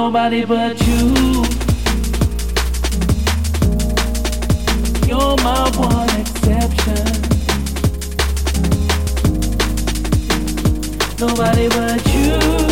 nobody but you. You're my one exception. Nobody but you.